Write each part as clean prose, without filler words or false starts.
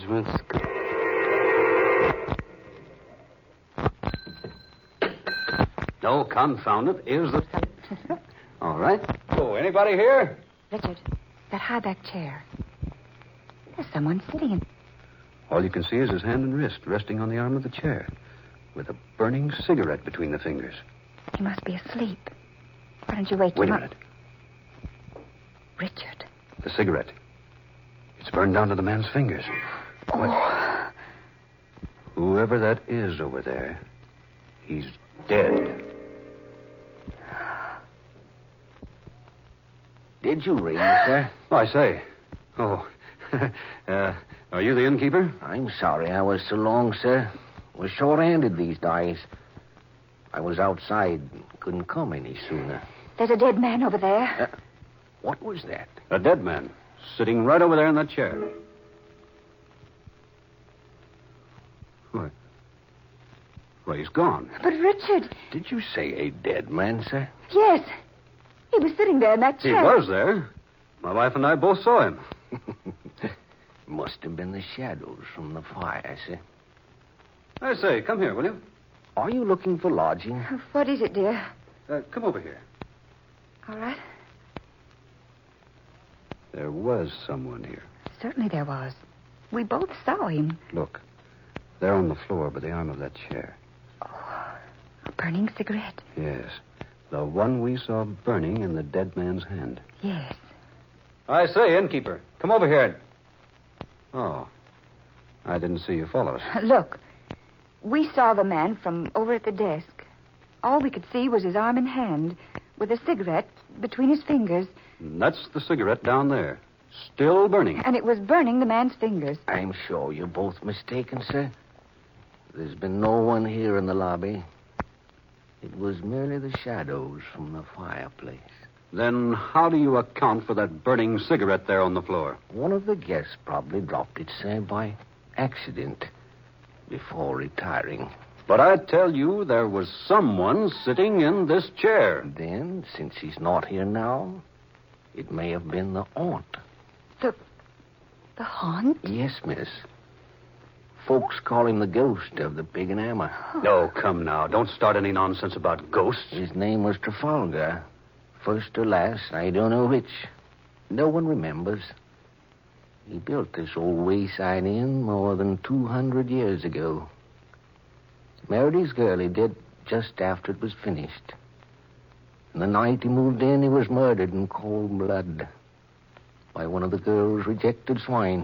Let's go. No, confound it. Here's the... All right. Oh, anybody here? Richard, that high-back chair. There's someone sitting in... All you can see is his hand and wrist resting on the arm of the chair, with a burning cigarette between the fingers. He must be asleep. Why don't you wake him Wait a up? minute. Richard. The cigarette. It's burned down to the man's fingers. Oh. Whoever that is over there, he's dead. Did you ring, sir? Oh, I say. Oh. Are you the innkeeper? I'm sorry I was so long, sir. We're short-handed these days. I was outside. Couldn't come any sooner. There's a dead man over there. What was that? A dead man, sitting right over there in that chair. What? Well, he's gone. But Richard... Did you say a dead man, sir? Yes. He was sitting there in that He chair. was there. My wife and I both saw him. Must have been the shadows from the fire, sir. I say, come here, will you? Are you looking for lodging? What is it, dear? Come over here. All right. There was someone here. Certainly there was. We both saw him. Look, there on the floor by the arm of that chair. A burning cigarette. Yes, the one we saw burning in the dead man's hand. Yes. I say, innkeeper, come over here. Oh, I didn't see you follow us. Look, we saw the man from over at the desk. All we could see was his arm and hand, with a cigarette between his fingers. And that's the cigarette down there, still burning. And it was burning the man's fingers. I'm sure you're both mistaken, sir. There's been no one here in the lobby. It was merely the shadows from the fireplace. Then how do you account for that burning cigarette there on the floor? One of the guests probably dropped it, sir, by accident before retiring. But I tell you, there was someone sitting in this chair. Then, since he's not here now, it may have been the aunt. The haunt? Yes, miss. Folks call him the ghost of the Pig and Hammer. No, come now. Don't start any nonsense about ghosts. His name was Trafalgar. First or last, I don't know which. No one remembers. He built this old wayside inn more than 200 years ago. Married his girl, he did, just after it was finished. And the night he moved in, he was murdered in cold blood by one of the girl's rejected swines.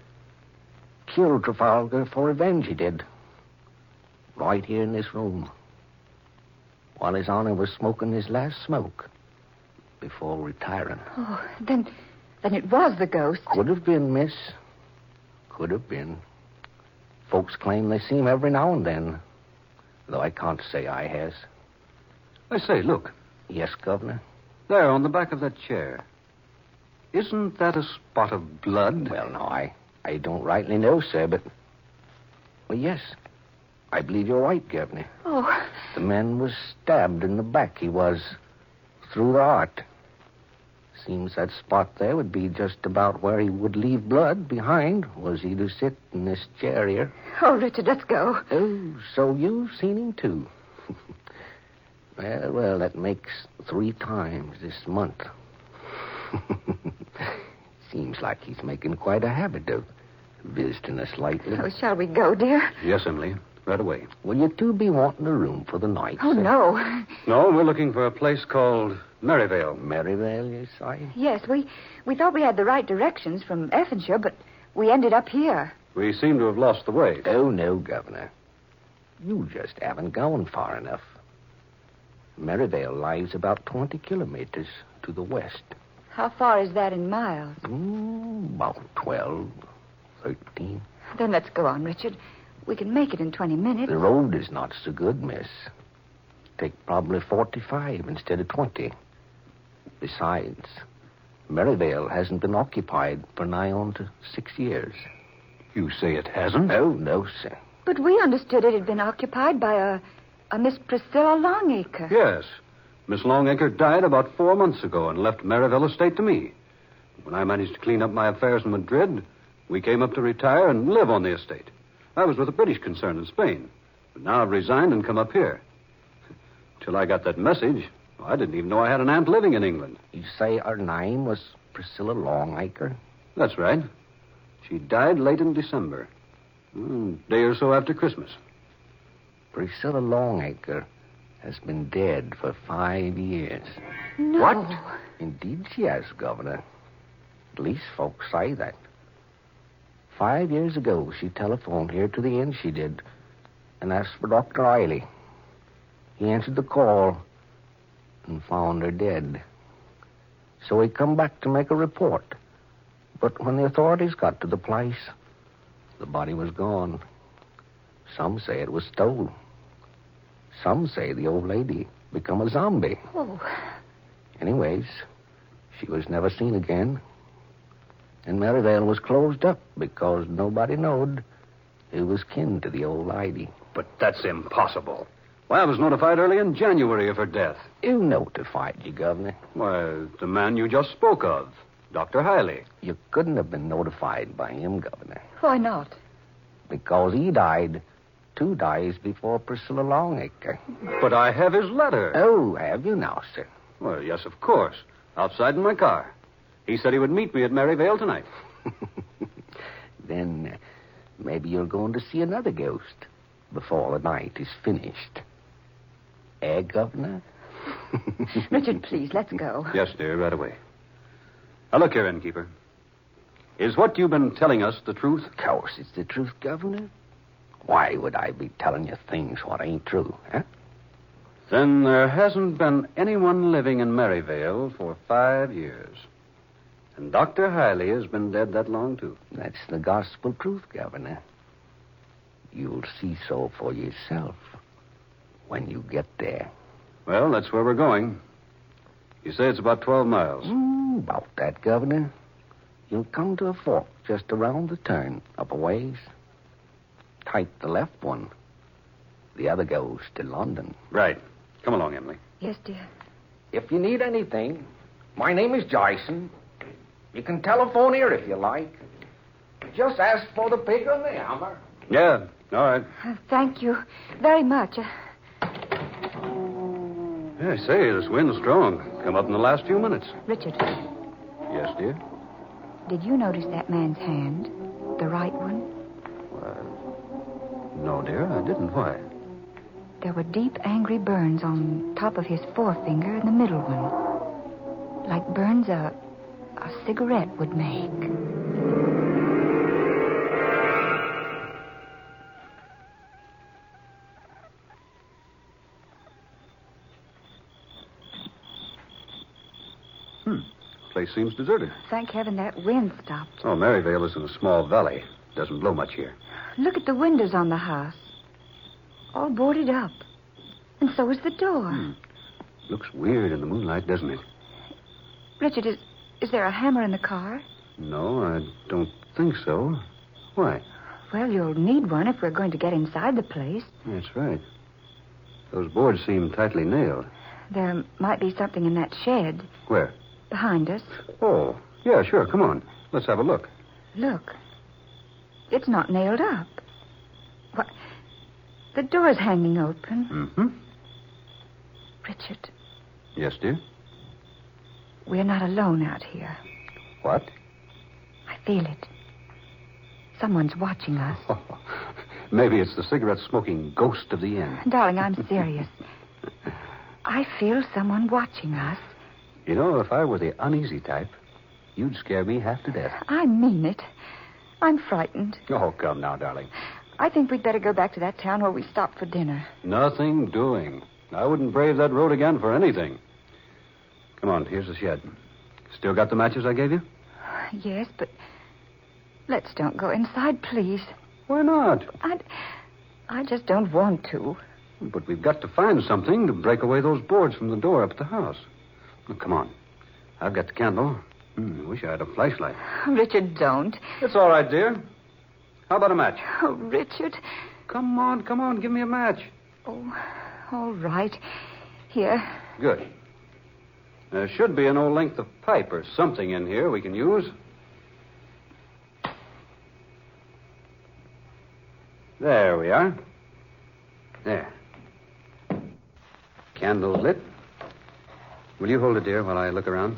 Killed Trafalgar for revenge, he did. Right here in this room. While His Honor was smoking his last smoke before retiring. Oh, then it was the ghost. Could have been, miss. Could have been. Folks claim they see him every now and then, though I can't say I has. I say, look. Yes, Governor? There on the back of that chair. Isn't that a spot of blood? Well, no, I don't rightly know, sir, but... Well, yes. I believe you're right, Governor. Oh. The man was stabbed in the back, he was. Through the heart. Seems that spot there would be just about where he would leave blood behind, was he to sit in this chair here. Oh, Richard, let's go. Oh, so you've seen him, too. Well, that makes 3 times this month. Seems like he's making quite a habit of visiting us lately. Oh, shall we go, dear? Yes, Emily. Right away. Will you two be wanting a room for the night, Oh, sir? no. No, we're looking for a place called Maryvale. Maryvale, you say? Yes, we thought we had the right directions from Effinshire, but we ended up here. We seem to have lost the way. Oh, no, Governor. You just haven't gone far enough. Maryvale lies about 20 kilometers to the west. How far is that in miles? About 12, 13. Then let's go on, Richard. We can make it in 20 minutes. The road is not so good, miss. Take probably 45 instead of 20. Besides, Maryvale hasn't been occupied for nigh on to 6 years. You say it hasn't? Oh, no, sir. But we understood it had been occupied by a Miss Priscilla Longacre. Yes. Miss Longacre died about 4 months ago and left Maryvale estate to me. When I managed to clean up my affairs in Madrid, We came up to retire and live on the estate. I was with a British concern in Spain. But now I've resigned and come up here. Till I got that message, I didn't even know I had an aunt living in England. You say her name was Priscilla Longacre? That's right. She died late in December. A day or so after Christmas. Priscilla Longacre has been dead for 5 years. No. What? Indeed she has, Governor. At least folks say that. 5 years ago, she telephoned here to the inn, she did, and asked for Dr. Riley. He answered the call and found her dead. So he come back to make a report. But when the authorities got to the place, the body was gone. Some say it was stole. Some say the old lady become a zombie. Oh. Anyways, she was never seen again. And Maryvale was closed up because nobody knowed who was kin to the old lady. But that's impossible. Why, I was notified early in January of her death. Who notified you, Governor? Why, the man you just spoke of, Dr. Hiley. You couldn't have been notified by him, Governor. Why not? Because he died 2 days before Priscilla Longacre. But I have his letter. Oh, have you now, sir? Well, yes, of course. Outside in my car. He said he would meet me at Maryvale tonight. Then maybe you're going to see another ghost before the night is finished. Eh, Governor? Richard, please, let's go. Yes, dear, right away. Now, look here, innkeeper. Is what you've been telling us the truth? Of course it's the truth, Governor. Why would I be telling you things what ain't true, huh? Then there hasn't been anyone living in Maryvale for 5 years. And Dr. Hiley has been dead that long, too. That's the gospel truth, Governor. You'll see so for yourself when you get there. Well, that's where we're going. You say it's about 12 miles. About that, Governor. You'll come to a fork just around the turn, up a ways. Take the left one. The other goes to London. Right. Come along, Emily. Yes, dear. If you need anything, my name is Jason. You can telephone here if you like. Just ask for the pig on the hammer. Yeah, all right. Thank you very much. Yeah, I say, this wind's strong. Come up in the last few minutes. Richard, Yes, dear? did you notice that man's hand? The right one? No, dear, I didn't. Why? There were deep, angry burns on top of his forefinger and the middle one. Like burns a cigarette would make. Place seems deserted. Thank heaven that wind stopped. Oh, Maryvale is in a small valley. Doesn't blow much here. Look at the windows on the house. All boarded up. And so is the door. Looks weird in the moonlight, doesn't it? Richard, is there a hammer in the car? No, I don't think so. Why? Well, you'll need one if we're going to get inside the place. That's right. Those boards seem tightly nailed. There might be something in that shed Where? behind us. Oh, yeah, sure. Come on. Let's have a look. Look. It's not nailed up. What? The door's hanging open. Mm-hmm. Richard, Yes, dear? we're not alone out here. What? I feel it. Someone's watching us. Maybe it's the cigarette-smoking ghost of the inn. Darling, I'm serious. I feel someone watching us. You know, if I were the uneasy type, you'd scare me half to death. I mean it. I'm frightened. Oh, come now, darling. I think we'd better go back to that town where we stopped for dinner. Nothing doing. I wouldn't brave that road again for anything. Come on, here's the shed. Still got the matches I gave you? Yes, but let's don't go inside, please. Why not? I just don't want to. But we've got to find something to break away those boards from the door up at the house. Now, come on. I've got the candle. I wish I had a flashlight. Richard, don't. It's all right, dear. How about a match? Oh, Richard. Come on. Give me a match. Oh, all right. Here. Good. There should be an old length of pipe or something in here we can use. There we are. There. Candle's lit. Will you hold it, dear, while I look around?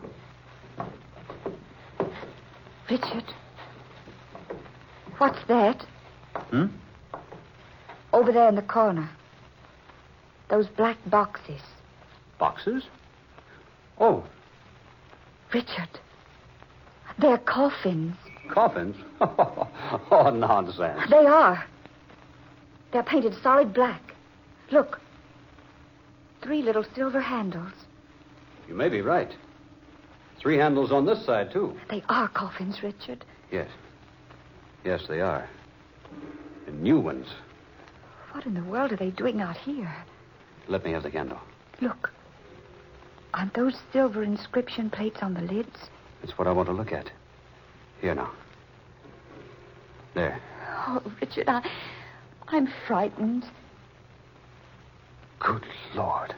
Richard. What's that? Hmm? Over there in the corner. Those black boxes. Boxes? Oh, Richard. They're coffins. coffins? Oh, nonsense. They are. They're painted solid black. Look. 3 little silver handles. You may be right. 3 handles on this side, too. They are coffins, Richard. Yes. Yes, they are. And new ones. What in the world are they doing out here? Let me have the candle. Look. Aren't those silver inscription plates on the lids? That's what I want to look at. Here now. There. Oh, Richard, I'm frightened. Good Lord.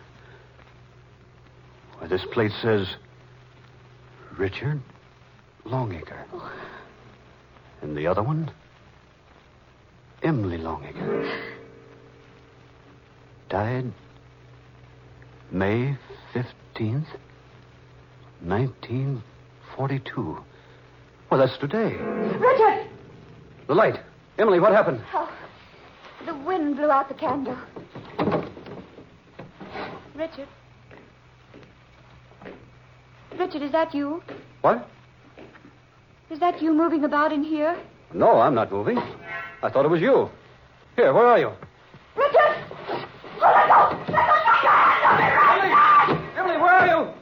Why, this plate says Richard Longacre. Oh. And the other one? Emily Longacre. Died May 15th, 1942. Well, that's today. Richard! The light. Emily, what happened? Oh, the wind blew out the candle. Richard? Richard, is that you? What? Is that you moving about in here? No, I'm not moving. I thought it was you. Here, where are you? Richard! Oh, let go! Let go! Emily, where are you?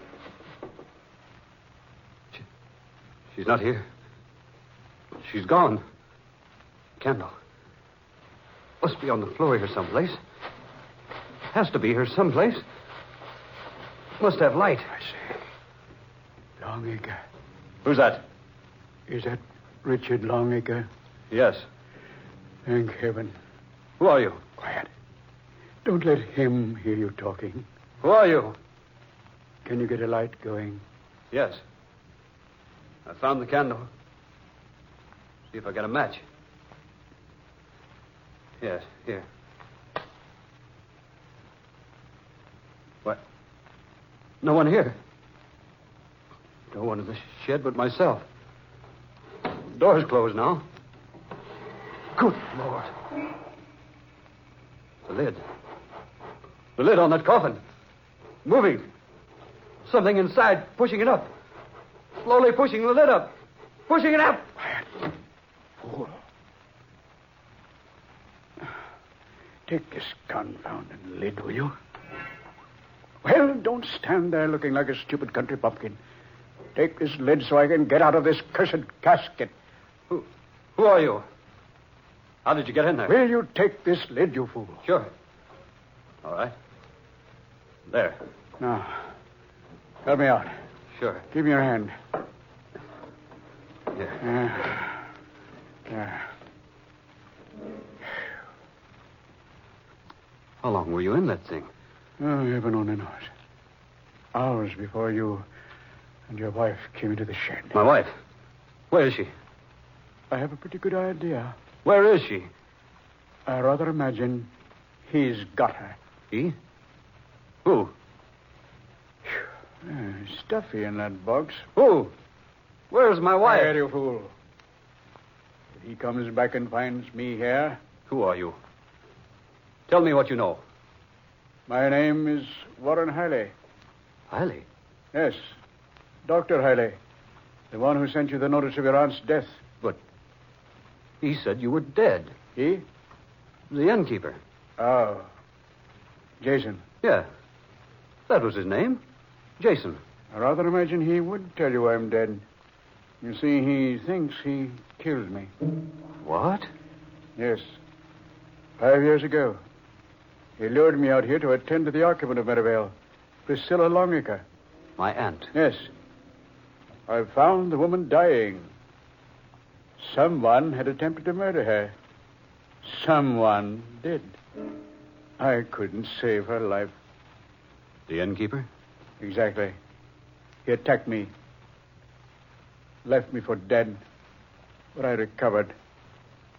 She's not here. She's gone. Candle. Must be on the floor here someplace. Has to be here someplace. Must have light. I say. Longacre. Who's that? Is that Richard Longacre? Yes. Thank heaven. Who are you? Quiet. Don't let him hear you talking. Who are you? Can you get a light going? Yes. I found the candle. See if I got a match. Yes, here. What? No one here. No one in the shed but myself. Door's closed now. Good Lord. The lid. The lid on that coffin. Moving. Something inside pushing it up. Slowly pushing the lid up. Pushing it up. Quiet. Fool. Take this confounded lid, will you? Well, don't stand there looking like a stupid country bumpkin. Take this lid so I can get out of this cursed casket. Who are you? How did you get in there? Will you take this lid, you fool? Sure. All right. There. Now, help me out. Sure. Give me your hand. Here. There. How long were you in that thing? Oh, heaven only knows. Hours before you and your wife came into the shed. My wife. Where is she? I have a pretty good idea. Where is she? I rather imagine he's got her. He? Who? Stuffy in that box. Who? Where's my wife? Quiet, you fool. If he comes back and finds me here, Who are you? Tell me what you know. my name is Warren Hiley. Hiley? Yes, Dr. Hiley. The one who sent you the notice of your aunt's death. But he said you were dead. He? The innkeeper. Oh. Jason. Yeah. That was his name. Jason. I rather imagine he would tell you I'm dead. You see, he thinks he killed me. What? Yes. 5 years ago. He lured me out here to attend to the occupant of Meadowvale, Priscilla Longacre. My aunt. Yes. I found the woman dying. Someone had attempted to murder her. Someone did. I couldn't save her life. The innkeeper? Exactly. He attacked me. Left me for dead. But I recovered.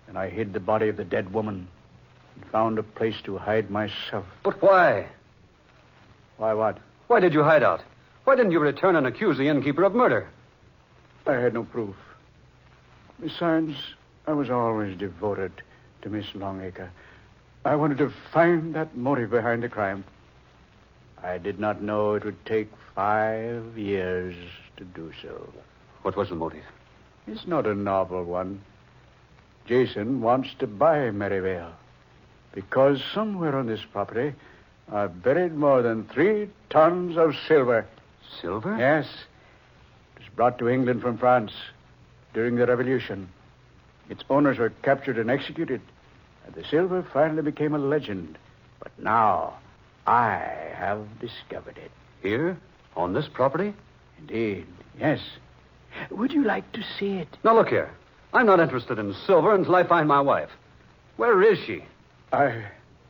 Then I hid the body of the dead woman and found a place to hide myself. But why? Why what? Why did you hide out? Why didn't you return and accuse the innkeeper of murder? I had no proof. Besides, I was always devoted to Miss Longacre. I wanted to find that motive behind the crime. I did not know it would take 5 years to do so. What was the motive? It's not a novel one. Jason wants to buy Merivale because somewhere on this property are buried more than 3 tons of silver. Silver? Yes. It was brought to England from France during the Revolution. Its owners were captured and executed, and the silver finally became a legend. But now, I have discovered it. Here? On this property? Indeed, yes. Would you like to see it? Now, look here. I'm not interested in silver until I find my wife. Where is she? I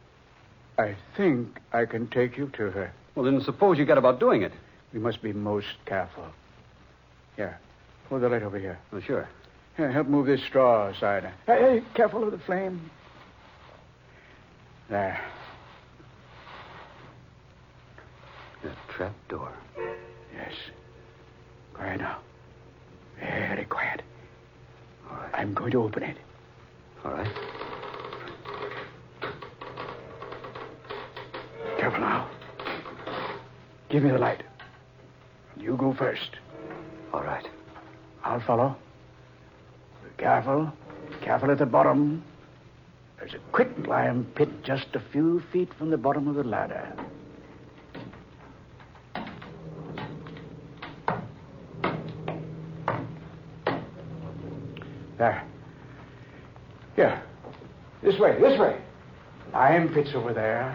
think I can take you to her. Well, then suppose you get about doing it. We must be most careful. Here, hold the light over here. Oh, sure. Here, help move this straw aside. Hey, careful of the flame. There. A trap door. Yes. Quiet now. Very quiet. All right. I'm going to open it. All right. Careful now. Give me the light. You go first. All right. I'll follow. Be careful. Careful at the bottom. There's a quicklime pit just a few feet from the bottom of the ladder. There. Here. This way, this way. Lime pit's over there.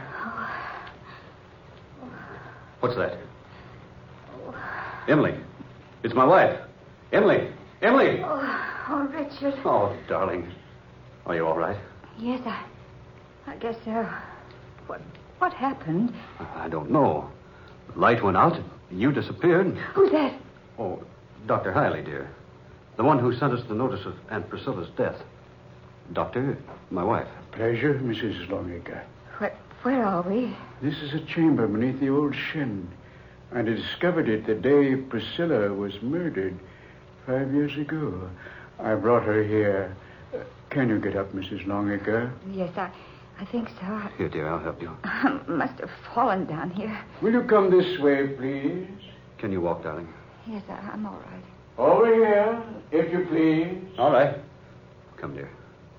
What's that? Emily. It's my wife. Emily. Emily. Oh, Richard. Oh, darling. Are you all right? Yes, I guess so. What happened? I don't know. The light went out. You disappeared. Who's that? Oh, Dr. Hiley, dear. The one who sent us the notice of Aunt Priscilla's death. Doctor, my wife. Pleasure, Mrs. Longacre. Where are we? This is a chamber beneath the old shin. I discovered it the day Priscilla was murdered 5 years ago. I brought her here. Can you get up, Mrs. Longacre? Yes, I think so. Here, dear, I'll help you. I must have fallen down here. Will you come this way, please? Can you walk, darling? Yes, I'm all right. Over here, if you please. All right. Come, dear.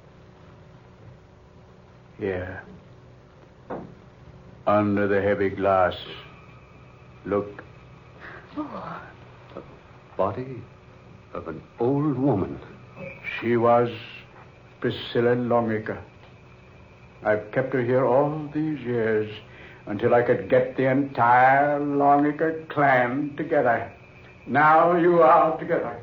Here. Under the heavy glass. Look. Oh, The body of an old woman. She was Priscilla Longacre. I've kept her here all these years until I could get the entire Longacre clan together. Now you are together.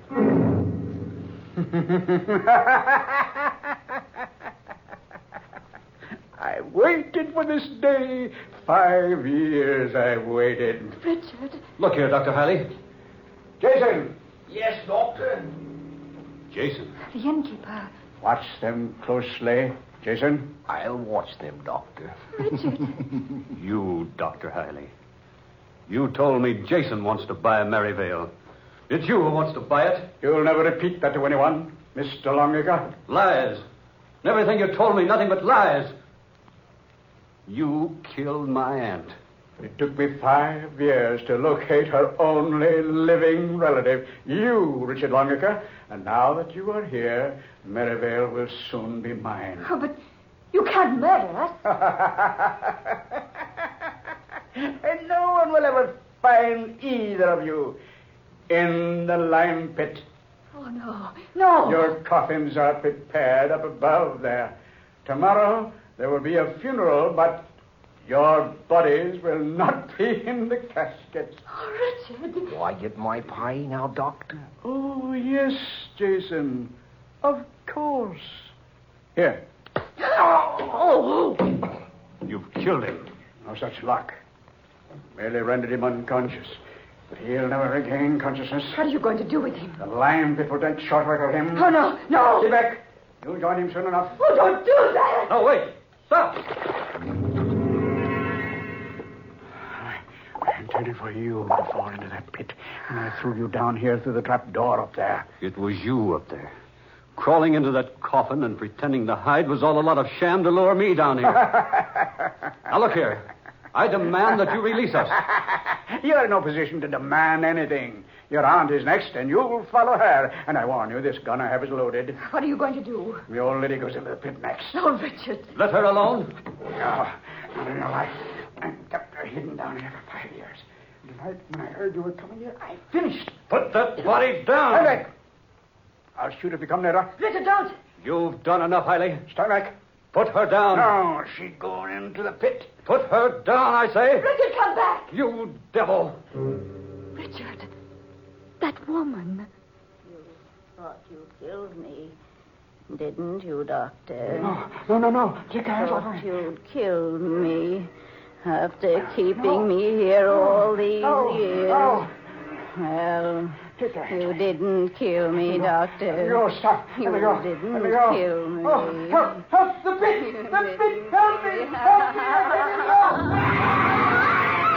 I waited for this day. 5 years I've waited. Richard. Look here, Dr. Hiley. Jason, Yes, Doctor. Jason. The innkeeper. watch them closely. Jason? I'll watch them, Doctor. Richard. You, Dr. Hiley. You told me Jason wants to buy Merivale. It's you who wants to buy it. You'll never repeat that to anyone, Mr. Longacre. Lies. And everything you told me, nothing but lies. You killed my aunt. It took me 5 years to locate her only living relative, you, Richard Longacre. And now that you are here, Merivale will soon be mine. Oh, but you can't murder us. And no one will ever find either of you in the lime pit. Oh, no. No. Your coffins are prepared up above there. Tomorrow there will be a funeral, but your bodies will not be in the caskets. Oh, Richard. Do I get my pie now, Doctor? Oh, yes, Jason. Of course. Here. Oh. You've killed him. No such luck. Merely rendered him unconscious. But he'll never regain consciousness. What are you going to do with him? The lime pit will take short work of him. Oh, no. No. Sit back. You'll join him soon enough. Oh, don't do that! No, wait. Stop. I intended for you to fall into that pit, and I threw you down here through the trap door up there. It was you up there. Crawling into that coffin and pretending to hide was all a lot of sham to lure me down here. Now, look here. I demand that you release us. You're in no position to demand anything. Your aunt is next, and you'll follow her. And I warn you, this gun I have is loaded. What are you going to do? The old lady goes into the pit next. Oh, Richard. Let her alone. No, not in your life. I kept her hidden down here for 5 years. Tonight, when I heard you were coming here, I finished. Put that body down. Stand back. I'll shoot if you come nearer. Richard, don't. You've done enough, Hailey. Stand back. Put her down. No, she's going into the pit. Put her down, I say. Richard, come back. You devil. Richard, that woman. You thought you killed me, didn't you, Doctor? No. Take your hands off Thought me. you'd kill me after keeping me here all these years. No. Well, Take your hands you off me. didn't kill me, Doctor. Let me go, stop. You Let me go. didn't Let me go. kill me. Oh, help, the pit. You The pit, didn't help me. kill me. Help me. Let me go.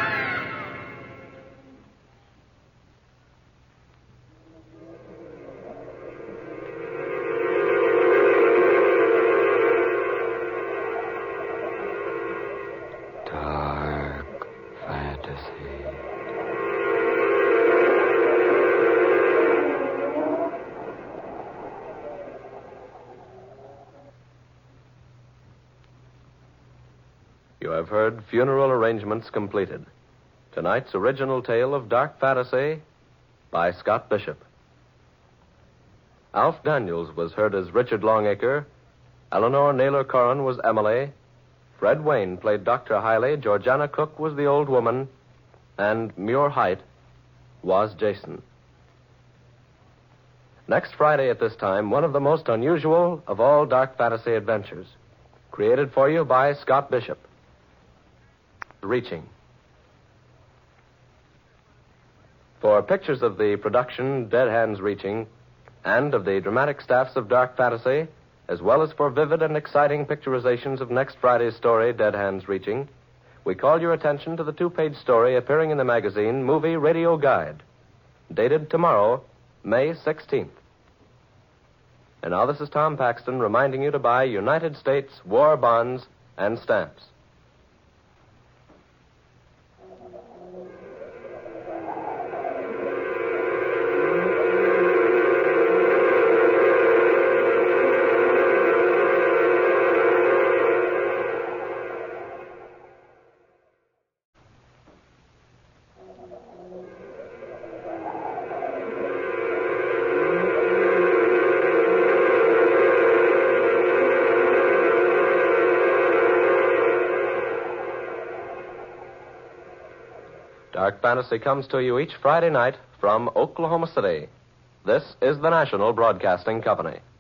Dark fantasy. You have heard Funeral Arrangements Completed. Tonight's original tale of Dark Fantasy by Scott Bishop. Alf Daniels was heard as Richard Longacre. Eleanor Naylor Corrin was Emily. Fred Wayne played Dr. Hailey. Georgiana Cook was the old woman. And Muir Height was Jason. Next Friday at this time, one of the most unusual of all dark fantasy adventures. Created for you by Scott Bishop. Reaching. For pictures of the production Dead Hands Reaching and of the dramatic staffs of Dark Fantasy, as well as for vivid and exciting picturizations of next Friday's story, Dead Hands Reaching, we call your attention to the 2-page story appearing in the magazine Movie Radio Guide, dated tomorrow, May 16th. And now this is Tom Paxton reminding you to buy United States war bonds and stamps. Dark Fantasy comes to you each Friday night from Oklahoma City. This is the National Broadcasting Company.